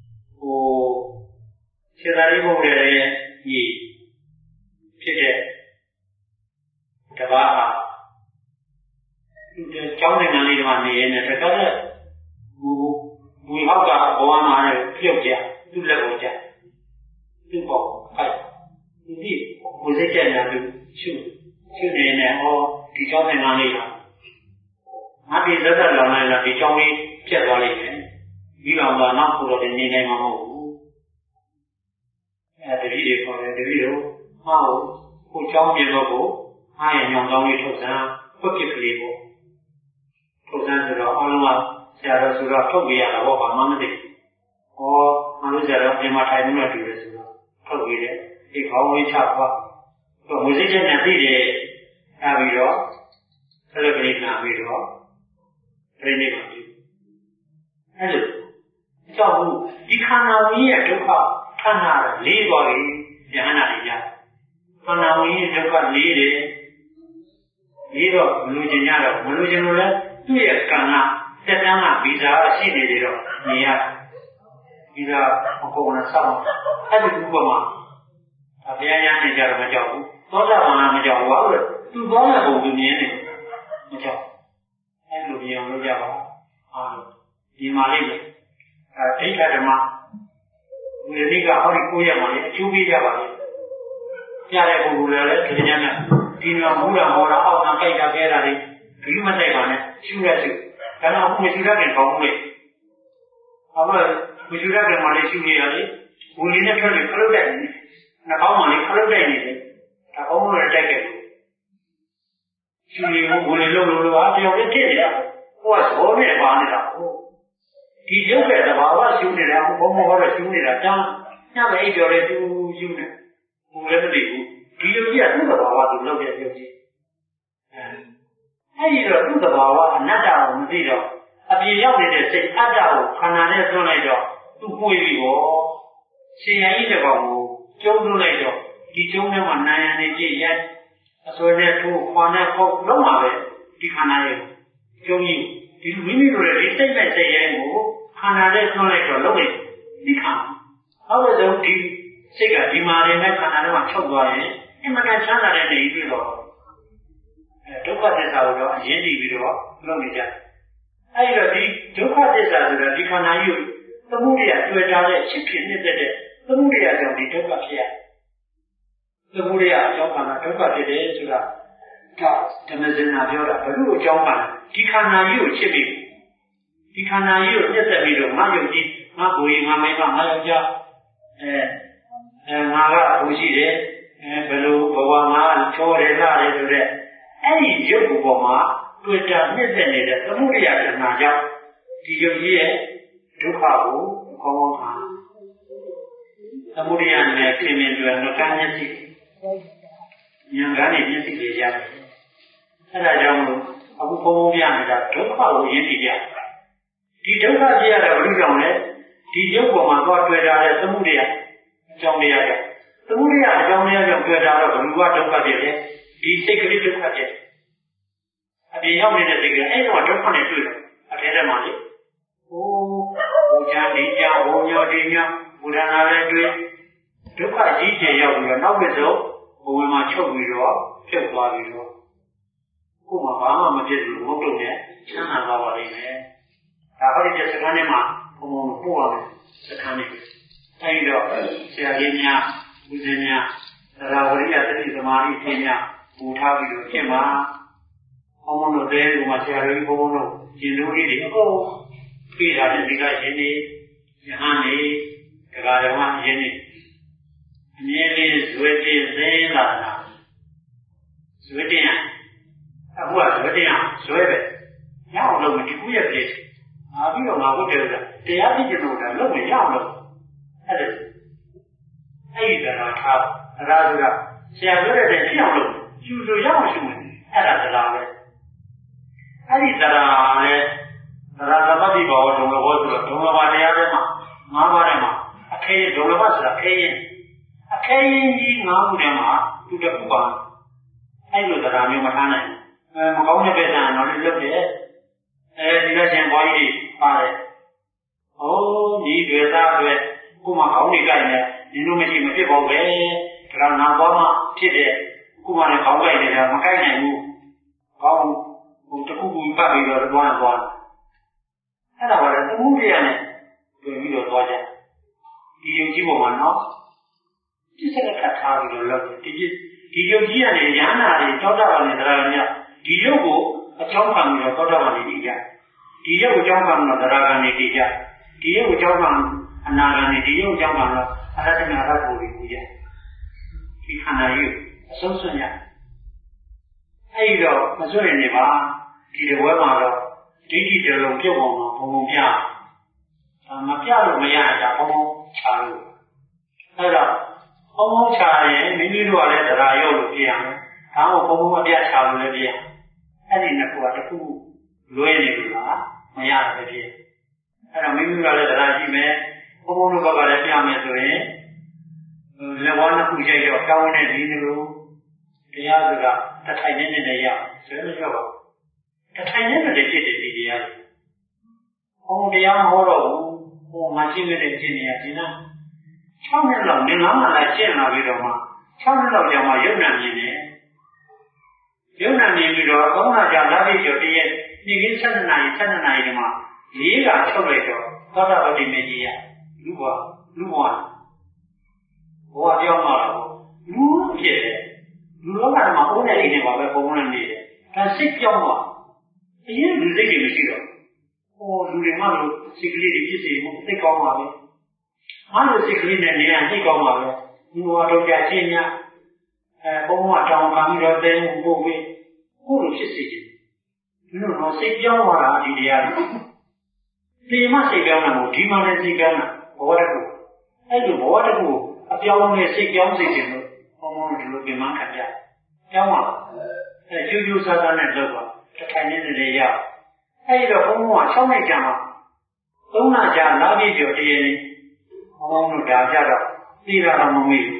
ခြေသာရိပုတ္တရာရဲ့ညီဖြစ်တဲ့တပါးဟာကျောင်းနိုင်ငံလေးမှာနေရတဲ့တခါတည်းဝီဟောက်ကဘဝမှာလည်းပြုတ်ကြသူ့လက်ကိုကြသူ့ပေါ်ခိုက်ဒီကိုယ်စိတ်ကြညာသူရှုနေနေဟောဒီကျောင်းနိုင်ငံလေးဟာငါဒီလက်သက်လောင်လိုက်တော့ဒီကျောင်းလေးပြတ်သွားလိမ့်မယ်ပြီးတော့နောက်ကိုတော့နေနိုင်မှာမဟုတ်ဘူးတတိတွေခေါ်တယ်တတိတို့ဟောကိုကျောင်းပြေတော့ကိုအားရညောင်ကောင်းလေးထုတ်စမ်းဖွက်ဖြစ်ကလေးပေါ့ထုတ်စမ်းဆိုတော့အလုံးကဆရာတော်ဆိုတော့ထုတ်ပြရတာပေါ့ဘာမှမသိဟောမလို့ဆရာတော်ပြင်မထိုင်နေတယ်တူတယ်ဆိုတော့ထုတ်ပြတယ်ဒီခေါင်းဝေးချသွားတော့မွေးစိတ်နဲ့သိတယ်အဲပြီးတော့ဆလကလေးနာပြီးတော့ပြိနေပါပြီအဲလိုကြောက်ဘူးဒီခန္ဓာကြီးရဲ့ဒုက္ခခန္ဓာလေးသွားပြီဉာဏ်နာတွေရခန္ဓာဝင်ရဲ့ဒုက္ခလေးတယ်ဒီတော့မလူချင်းကြတော့မလူချင်းလို့လဲသူ့ရဲ့ကံကတက်တန်းကဗီဇာရှိနေတယ်တော့နေရဗီဇာမကုန်နဲ့ဆောင်းအဲ့ဒီဥပမာအပြားရနေကြတော့မကြောက်ဘူးသောတာပန်ကမကြောက်ဘူးဘာလို့လဲသူသွားတဲ့ပုံသူမြင်နေမကြောက်အဲ့လိုမြင်အောင်လုပ်ကြပါအားလို့ဒီမှာလေးပဲဒိဋ္ဌဓမ္မဝိရိကဟောဒီကိုရမှာလေအကျိုးပေးကြပါလေကြားတဲ့ပုဂ္ဂိုလ်လည်းဒီညနဲ့ဒီမှာမူတာဟောတာအောက်မှာကြိုက်တာခဲတာတွေဒီမဆိုင်ပါနဲ့ရှုရစုဒါတော့ဘုရားရှိခိုးကောင်းလို့အခုဘုရားကမှလည်းရှုနေရတယ်ဝင်လေးနဲ့ထွက်ပြီးခလုတ်တိုက်နေနှာခေါင်းမှာလည်းခလုတ်တိုက်နေတယ်ဒါကောင်းလို့တိုက်တယ်ရှုနေဖို့ဝင်လေးလုံးလုံးအားတယောက်နဲ့ဖြစ်နေတာဟိုကသဘောနဲ့ပါနေတာဟုတ်ဒီရုပ်ရဲ့သဘာဝရှုနေတာဘုံမောတော့ရှုနေတာတန်းညမအိပ်ပြော်တဲ့သူရှုနေဟိုလည်းမသိဘူးဒီလိုကြီးကသူ့သဘာဝသူလုပ်တဲ့ပြောကြီးအဲဒီတော့သူ့သဘာဝအနတ္တကိုမသိတော့အပြေရောက်နေတဲ့စိတ်အတ္တကိုခန္ဓာနဲ့သွင်းလိုက်တော့သူ့ပွေပြီးတော့ရှင်ရည်တဲ့ကောင်ကိုကျုံးသွင်းလိုက်တော့ဒီကျုံးထဲမှာနာယံနေကြည့်ရဲ့အစွဲနဲ့ထိုးခွာနဲ့ပေါက်လုံးမှာပဲဒီခန္ဓာရဲ့ကျုံးကြီးဒီမိမိတို့ရဲ့ဒီစိတ်နဲ့စိတ်ရဲ့ကိုခန္ဓာနဲ့သွင်းလိုက်တော့လုံးနေဒီခါဟုတ်တယ်ဒီစိတ်ကဒီမှာနေမဲ့ခန္ဓာထဲမှာချုပ်သွားရင်အမှန်တန်ချမ်းသာတဲ့နေပြီးတော့ဒုက္ခသစ္စာကိုတော့အရင်ကြည့်ပြီးတော့လုပ်နေကြတယ်အဲဒီတော့ဒီဒုက္ခသစ္စာဆိုတော့ဒီခန္ဓာကြီးကိုသမုဒယတွေ့ကြတဲ့ချစ်ဖြစ်နေတဲ့သမုဒယကြောင့်ဒီဒုက္ခဖြစ်ရသမုဒယအကြောင်းကဒုက္ခဖြစ်တယ်ဆိုတာဓမ္မစင်နာပြောတာဘယ်လိုအကြောင်းပါလဲဒီခန္ဓာကြီးကိုချစ်ပြီးဒီခန္ဓာကြီးကိုနှစ်သက်ပြီးတော့ငါယုံကြည်ငါကိုယ်ငါမိန်းမငါယောက်ျားငါကဘုရှိတယ်ဘယ်လိုဘဝငါချောတယ်လားလေဆိုတဲ့အဲ့ဒီရုပ်ပေါ်မှာတွေ့တာနှစ်သက်နေတဲ့သမုဒယခန္ဓာကြောင့်ဒီယုတ်ကြီးရဲ့ဒုက္ခကိုကောင်းကောင်းပါသမုဒယနဲ့ပြင်မြင်တွေ့တော့ကံမျက်စိဉာဏ်ကနေမျက်စိတွေရတယ်အဲ့ဒါကြောင့်မို့အခုဘုံဘုံပြနေတာဒုက္ခကိုရင်းကြည့်ကြဒီဒုက္ခကြည့်ရတာဘယ်လိုကြောင့်လဲဒီယုတ်ပေါ်မှာသွားတွေ့တာတဲ့သမုဒယအကြောင်းတရားကြောင့်သမုဒယအကြောင်းတရားကြောင့်တွေ့တာတော့ဘယ်လိုကဒုက္ခဖြစ်လဲဒီစိတ်ကလေးဒုက္ခဖြစ်အပြင်ရောက်နေတဲ့စိတ်ကအဲ့တော့ဒုက္ခနဲ့တွေ့တယ်အထဲထဲမှာလေဟိုချမ်းနေကြဟိုညောဒီညဘုရားနာလည်းတွေ့ဒုက္ခကြီးကျယ်ရောက်ပြီးတော့နောက်ပြဆုံးဘဝမှာချုပ်ပြီးတော့ဖြုတ်သွားပြီးတော့ကိုယ်မှာဘာမှမဖြစ်ဘူးမဟုတ်တော့နဲ့ချမ်းသာသွားပါလိမ့်မယ်ဒါဟောဒီစကားနဲ့မှာဘုံဘုံပို့ရမယ်စကားနဲ့အဲဒီတော့ဆရာကြီးများဦးဇင်းများသရဝရိယသတိသမာဓိဖြင့်များပူထားပြီးတော့ကျင့်ပါဘုံဘုံတို့တဲဒီမှာဆရာကြီးဘုံဘုံတို့ကျင့်လို့လေးတွေအကုန်ပြေးတာတဲ့ဒီကရှင်နေယဟန်နေဒကာဓမ္မရှင်နေအမြဲလေးဇွဲပြင်းသိလာတာဇွဲတင်အခုကဇွဲတင်ဇွဲပဲရအောင်လုပ်မယ်ဒီခုရဲ့ပြည့်အာပြီးတော့ငါဘုတယ်ဆိုတာတရားသိကျင်လို့တာလုပ်မယ်ရအောင်လုပ်အဲ့ဒါထားအရာဆိုတာဆရာပြောတဲ့ဖြစ်အောင်လုပ်ရှုလို့ရအောင်ရှုမယ်အဲ့ဒါတရားပဲအဲ့ဒီတရားလည်းတရားသမတိဘောဒုံလဘောဆိုတော့ဒုံလဘာတရားထဲမှာ၅ပါးထဲမှာအခဲဒုံလဘဆိုတာအခဲရင်ကြီး၅ခုထဲမှာသူတစ်ခုပါအဲ့လိုတရားမျိုးမထားနိုင်မကောင်းတဲ့ပဲတရားတော့လုပ်တယ်ဒီကကျန်ဘွားကြီးပါတယ်ဟိုးဒီတွေသားတွေကိုမှကောင်းနေကြတယ်ဒီလိုမရှိမဖြစ်ပါဘူးပဲဒါကနာဘွားမှဖြစ်တဲ့ကိုမှလည်းကောင်းကြနေတာမကိုက်နိုင်ဘူးကောင်းဟိုတခုခုပတ်ပြီးတော့သွားအဲ့ဒါကလည်းသမုဒိယနဲ့တွေ့ပြီးတော့သွားကြဒီယုံကြည်ပေါ်မှာနော်ပြစ်စက်ကတ်ထားပြီးတော့လုပ်ဒီယုံကြည်ရတဲ့ဉာဏ်နာတွေတောတာပါနဲ့တရားများဒီယုတ်ကိုအကြောင်းခံပြီးတော့တောတာပါနေကြဒီယုတ်အကြောင်းခံတော့တရားခံနေကြဒီယုတ်အကြောင်းခံအနာခံနေဒီယုတ်အကြောင်းခံတော့အရဟတနာရကိုကြည့်ကြဒီခန္ဓာကြီးအဆုံးစွန့်ရအဲ့တော့မစွန့်နေပါဒီတပွဲမှာတော့ဒိဋ္ဌိကြလုံးပြုတ်အောင်တော့ဘုံဘုံပြမပြလို့မရတာဘုံဘုံချလို့အဲ့တော့ဘုံဘုံချရင်မိမိတို့ကလည်းတရားရုပ်လို့ပြရမယ်ဒါမှမဟုတ်ဘုံဘုံအပြချလို့လည်းပြရအဲ့ဒီနှစ်ခုကတစ်ခုလွဲနေလို့လားမရဘူးဖြစ်အဲ့တော့မိမိတို့ကလည်းတရားရှိမယ်ဘုံဘုံတို့ဘက်ကလည်းပြမယ်ဆိုရင်လက်ဝါးနှစ်ခုရိုက်တော့တောင်းနေတဲ့ဒီလိုဒတရားဆိုတာတထိုင်နဲ့ရဆိုလို့ပြောပါတထိုင်နဲ့လည်းဖြစ်တယ်ဒီတရားဟောတရားမဟောတော့ဘူးဟောမရှိခဲ့တဲ့ကျင့်နေရဒီနာ6နှစ်လောက်နေလားလာကျင့်လာပြီးတော့မှ6နှစ်လောက်ကြာမှယုံနာမြင်တယ်ယုံနာမြင်ပြီးတော့3လကြာလာပြီးတော့တည်းနေ့က7နာရီဒီမှာ4ကထုတ်လိုက်တော့သောတာပတိမေကြီးရလူဘဝပြောင်းလာတော့လူဖြစ်တယ်လူလောကမှာပုံနဲ့အိမ်နဲ့ပါပဲပုံနဲ့နေတယ်ဒါစိတ်ပြောင်းသွားအရင်လူစိတ်တွေမရှိတော့ဟောလူတွေမှလို့စိတ်ကလေးတွေဖြစ်စီမှုသိကောင်းပါပဲအားလို့စိတ်ကလေးနဲ့နေရသိကောင်းပါပဲဒီဘဝတော့ကြာချင်းများပုံမှန်တောင်းခံပြီးတော့တဲမှုပို့ပြီးကိုလိုဖြစ်စီတယ်ဒီလိုတော့စိတ်ပြောင်းသွားတာဒီတရားဒီမှာစိတ်ပြောင်းတာကိုဒီမှာလည်းစိတ်ပြောင်းတာဘဝတစ်ခုအဲ့ဒီဘဝတစ်ခုအပြောင်းနဲ့စိတ်ပြောင်းစေခြင်းလို့ဘုံဘုံဒီလိုပြန်မှခံကြပြောင်းပါကျူးစားစားနဲ့လုပ်ပါတစ်ထိုင်နေနေရအဲ့ဒီတော့ဘုံဘုံက6နှစ်ကြာမှ3လကြာလာပြည့်ကျော်တည်းရင်ဘုံဘုံတို့ဒါကြတော့သိတာတော့မမေ့ဘူး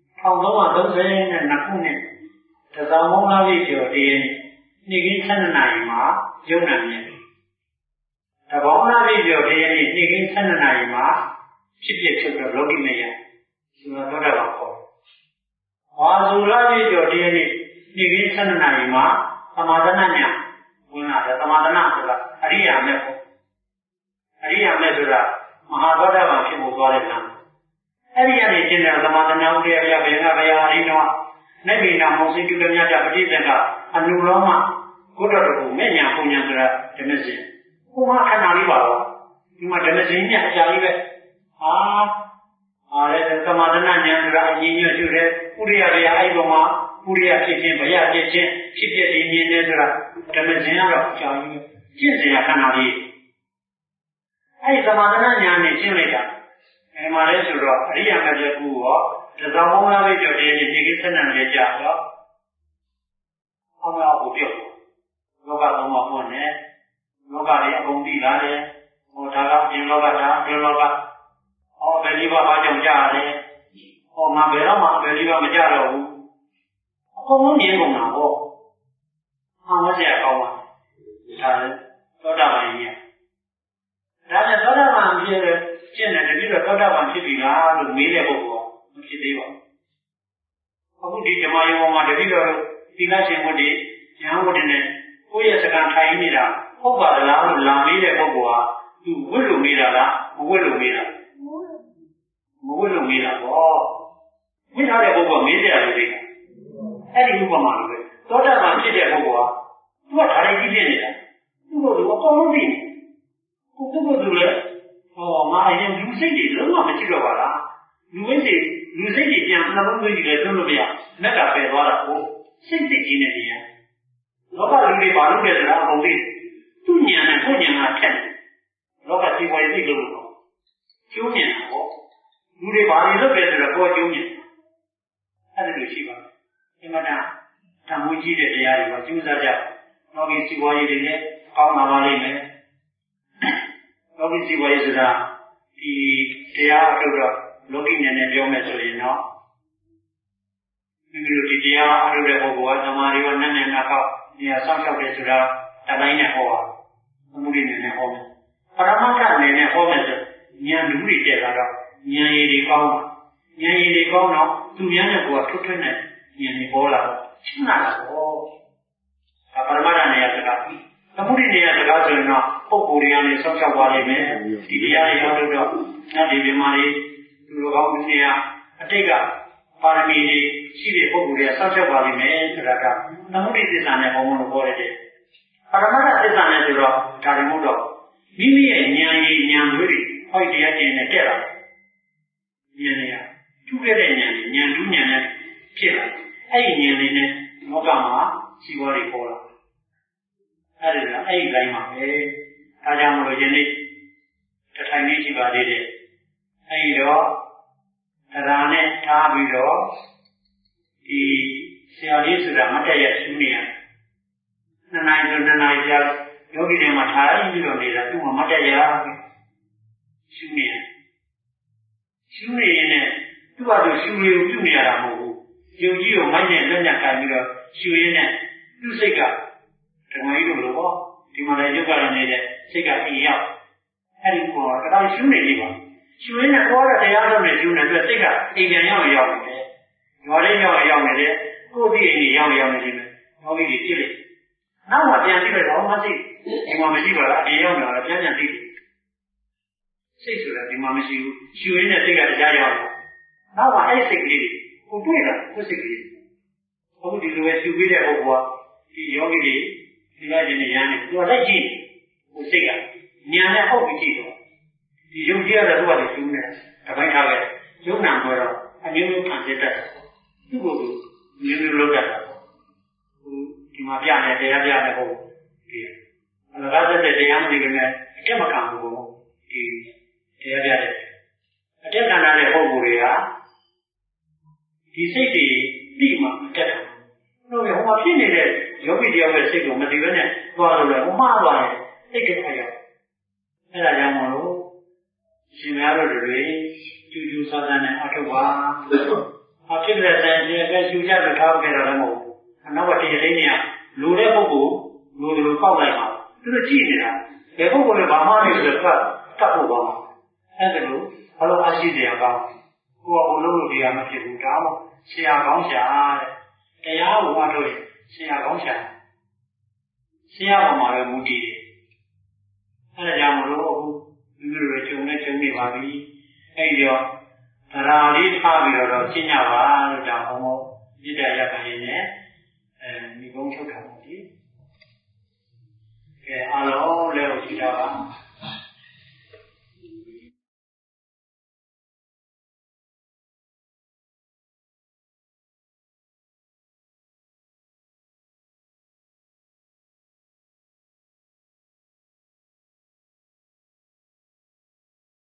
1332ခုနှစ်တဇောင်းဘုံလာပြည့်ကျော်တည်းရင်နေ့ကင်း7နာရီမှာယုံနာမြင်တယ်တဘောင်းလာပြည့်ကျော်တည်းရင်နေ့ကင်း7နာရီမှာဖြစ်ဖြစ်ချုပ်တော့လောကီမရဆိုတော့တော့ခေါ်ဝါဇူလာပြည့်ကျော်တည်းရင်နေ့ကင်း7နာရီမှာသမာဓနာညာဝင်လာတယ်သမာဓနာဆိုတာအရိယာမဲ့ပေါ့အရိယာမဲ့ဆိုတာမဟာဗုဒ္ဓဘာသာဖြစ်ဖို့သွားတဲ့လမ်းအဲ့ဒီကနေကျင့်တဲ့သမာဓနာဥဒယဗျာဘေငါဗျာအရိနောနေဗိနာမောစိတုကမြတ်ပဋိသင်္ကအနုလောမဘုဒ္ဓတော်ကိုမဲ့ညာပုံညာဆိုတာဓမ္မစဉ်ဟိုမှာခဏလေးပါတော့ဒီမှာဓမ္မစဉ်ညအကြာကြီးပဲလည်းသမာဓနာညာဆိုတာအရင်ညွှန်တယ်ဥဒယဗျာအဲ့ပေါ်မှာဥဒယဖြစ်ခြင်းဗျာဖြစ်ခြင်းဖြစ်ပြဒီမြင်နေဆိုတာဓမ္မစဉ်ကတော့အကြာကြီးကျင့်စဉ်ခဏလေးအဲ့ဒီသမာဓနာညာနဲ့ကျင့်လိုက်တာအဲ့မှာလဲဆိုတော့အရိယာမဂ္ဂကူရောတဇောင်းဘုံလာပြီးကြော်တဲ့ဒီကိစ္စနဲ့လည်းကြာတော့အမှန်ကိုပြောလောကသုံးပါးပေါ့နဲ့လောကတွေအကုန်သိလာတယ်ဟောဒါကပြင်လောကဒါပြင်လောကဘယ်လေးပါးဘာကြောင့်ကြာတယ်ငါဘယ်တော့မှဘယ်လေးပါးမကြတော့ဘူးအကုန်လုံးမြင်ကုန်တာဟောမစရာကောင်းပါဒါလည်းသောတာပန်ကြီးဒါနဲ့သောတာပန်ဖြစ်တဲ့ကျင့်တယ်တတိယသောတာပန်ဖြစ်ပြီလားလို့မေးတဲ့ပုဂ္ဂိုလ်ကမဖြစ်သေးပါဘူးအခုဒီဓမ္မယုံမှာတတိယသီလရှင်ဝတ္တိဉာဏ်ဝတ္တိနဲ့ကိုယ့်ရဲ့စကားထိုင်နေတာဟုတ်ပါလားလို့လာမေးတဲ့ပုဂ္ဂိုလ်ဟာသူဝိလို့မေးတာလားမဝိလို့မေးတာပေါ့မေးထားတဲ့ပုဂ္ဂိုလ်မေးကြရတယ်လေအဲ့ဒီဥပမာလိုပဲသောတာပန်ဖြစ်တဲ့ပုဂ္ဂိုလ်ဟာသူကဒါလေးကြည့်နေနေတာသူ့ကိုယ်ကအကုန်လုံးသိကိုယ်ပုဂ္ဂိုလ်လည်းငါအရင်လူစိတ်တွေလုံးဝမရှိတော့ပါလားလူစိတ်တွေပြန်နှလုံးသွင်းကြည့်လဲသွင်းလို့မရမက်ကပယ်သွားတာကိုစိတ်ကြီးနေတယ်လောကလူတွေဘာလုပ်လဲဆိုတာအကုန်သိသူ့ဉာဏ်နဲ့ကိုယ်ဉာဏ်ကထက်လောကစီဝါရေးသိလို့ကျိုးဉာဏ်ပေါ့လူတွေဘာတွေလုပ်လဲဆိုတော့ကိုယ်ကျိုးဉာဏ်အဲ့ဒါလိုရှိပါအမှန်တန်ဓမ္မကြီးတဲ့တရားတွေကကျူးစားကြလောကီစီဝါရေးတွေနဲ့ကောင်းလာပါလိမ့်မယ်လောကီစီဝါရေးဆိုတာဒီတရားအထုတ်တော့လောကီဉာဏ်နဲ့ပြောမယ်ဆိုရင်တော့ဒီတရားအထုတ်တဲ့ပုဂ္ဂိုလ်ကသမာဓိရောနတ်နဲ့နာကောက်နေရာဆောက်ရှောက်တယ်ဆိုတာတတိုင်းနဲ့ဟောတာအမှုတွေနဲ့ဟောမယ်ပရမတ္ထအနေနဲ့ဟောမယ်ဆိုဉာဏ်လူတွေတက်လာတော့ဉာဏ်ရည်တွေကောင်းတော့သူများနဲ့ကိုယ်ကထွတ်ထွတ်နဲ့ဉာဏ်တွေပေါ်လာတော့ရှင်းလာတာပေါ့ပရမတ္ထနေရာစကားအမှုတွေနေရာစကားဆိုရင်တော့ပုဂ္ဂိုလ်တွေကနေဆောက်ရှောက်ပါလိမ့်မယ်ဒီတရားတွေဟောလို့တော့နတ်တွေပြမာတွေလူတော်ကောင်းတွေအတိတ်ကပါရမီတွေရှိတဲ့ပုဂ္ဂိုလ်တွေကဆောက်ရှောက်ပါလိမ့်မယ်ဆိုတာကသမုဒိသစ္စာနဲ့ဘုံဘုံလို့ပြောရတဲ့ပရမတ္ထသစ္စာနဲ့ဆိုတော့ဒါတွေမဟုတ်တော့မိမိရဲ့ဉာဏ်ရည်ဉာဏ်ဝိရိဟောတရားကျင့်နဲ့တက်လာဉာဏ်တွေကထူးခဲ့တဲ့ဉာဏ်ဉာဏ်တူးဉာဏ်နဲ့ဖြစ်လာအဲ့ဒီဉာဏ်လေးနဲ့လောကမှာရှိပေါ်တွေပေါ်လာအဲ့ဒီတိုင်းမှာပဲဒါကြောင့်မလို့ယနေ့တထိုင်လေးရှိပါသေးတယ်အဲ့ဒီတော့တရားနဲ့ထားပြီးတော့ဒီဆရာလေးဆိုတာမတက်ရရှုနေရ2 နာရီဆို2 နာရီကြာယောဂီတွေမှာထားပြီးတော့နေတာသူ့မှာမတက်ရရှုနေရင်လည်းသူ့ဘာလို့ရှုလေးကိုပြုနေရတာမဟုတ်ဘူးယုံကြည်ကိုမိုက်နဲ့လက်နဲ့ကန်ပြီးတော့ရှူရင်းနဲ့သူ့စိတ်ကဓမ္မကြီးတို့လိုပေါ့ဒီမှာလည်းရုပ်ကလည်းနေတဲ့စိတ်ကအိမ်ရောက်အဲ့ဒီပေါ်တော့ရှူနေပြီပါရှူရင်းနဲ့ခေါ်ရတရားလုံးနဲ့ရှူနေပြီးစိတ်ကအိမ်ပြန်ရောက်နေတယ်ရွာလေးရောက်နေတယ်ကိုယ့်ဒီအိမ်ရောက်နေတယ်ဘောကြီးကြီးပြစ်လိုက်နောက်မှပြန်ကြည့်လိုက်တော့မသိဒီမှာမရှိပါလားအိမ်ရောက်လာတော့ပြန်သိစိတ်ဆိုတာဒီမှာမရှိဘူးရှူရင်းနဲ့စိတ်ကတရားရောက်လာနောက်မှအဲ့စိတ်ကလေးကိုတွေ့တာကိုစိတ်ကလေးအခုဒီလိုပဲရှူပေးတဲ့ပုဂ္ဂိုလ်ကဒီယောဂီတွေဒီကကျင်နေရမ်းနေသူကလက်ကြည့်ကိုစိတ်ကညာနဲ့ဟုတ်ပြီးကြည့်တော့ဒီယုံကြည်ရတဲ့ဘုရားကိုရှူနေတပိုင်းထားခဲ့ယုံနာပေါ်တော့အမျိုးမျိုးခံစေတတ်တယ်သူ့ကိုယ်မျိုးမျိုးလုပ်တတ်တာဒီမှာပြနေတရားပြနေဖို့ဒီအလကားတဲ့တရားမနေပဲအတက်မခံဘူးဒီတရားပြတဲ့အတက်ခံရတဲ့ပုဂ္ဂိုလ်တွေကဒီစိတ်တွေပြီးမှအတက်တယ်တို့ကဟိုမှာဖြစ်နေတဲ့ယောဂီတယောက်ရဲ့စိတ်ကိုမသိဘဲနဲ့သွားလို့လည်းဟိုမှားသွားတယ်စိတ်ကအဲ့ဒါကြောင့်မလို့ရှင်များတို့တွေကျူးကျူးဆန်းဆန်းနဲ့အထောက်ပါအဖြစ်တဲ့ဆိုင်ရဲ့ပဲကျူးကြလို့ထားခဲ့တော့လည်းမဟုတ်ဘူးအနောက်ကတရားလေးတွေကလူတဲ့ပုဂ္ဂိုလ်လူတို့ကောက်လိုက်ပါသူတို့ကြည့်နေတာဘယ်ပုဂ္ဂိုလ်လည်းဘာမှမဖြစ်လို့တတ်ဖို့ပါအဲ့ဒါလို့ဘာလို့အရှိတရားကောင်းကိုယ်ကဘုလို့တရားမဖြစ်ဘူးဒါမှဆရာကောင်းရှာတဲ့တရားကိုမှတို့ဆရာကောင်းရှာဆရာပေါ်မှာပဲမူတည်တယ်အဲ့ဒါကြောင့်မလို့အခုလူတွေကြုံနေပါပြီအဲ့ဒီတော့တရားလေးထားပြီးတော့ရှင်းကြပါလို့ကြောင့်ဘုံမောပြည့်တဲ့ရက်က